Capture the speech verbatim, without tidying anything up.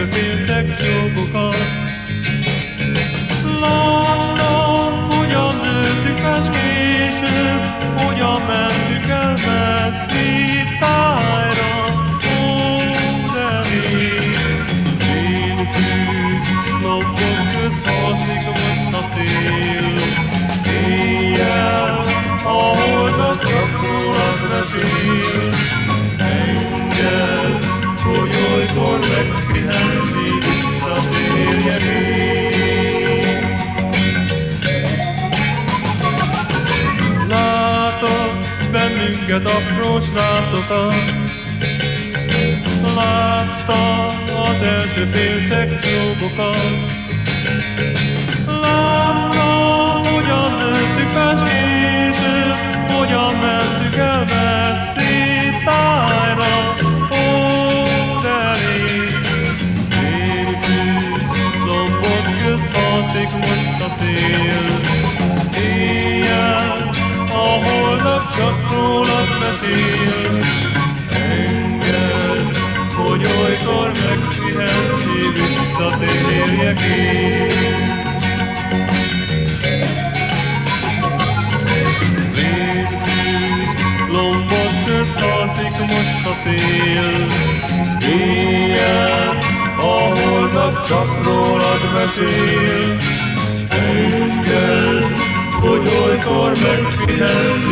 első félszeg csókokat. Láttam, hogyan nőttük más később, hogyan mentük el messzi tájra. Ó, de még félfűz, lombok közt alszik most a szél. Éjjel, ahol csak rólad mesél. Engedd, hogy olykor megpihenni visszatérjek én. Látod bennünket, apró srácokat, láttam az első félszeg csókokat. Láttam, hogyan nőttük más később, hogyan mentük el messzi tájra. Ó, de rég, félfűz, lombok közt alszik most a szél. Éjjel, a holdnak csak rólad mesél. Engedd, hogy olykor megpihenni visszatérjek én. Lombok közt alszik most a szél. Éjjel, a holdnak csak rólad mesél. Engedd, hogy olykor megpihenni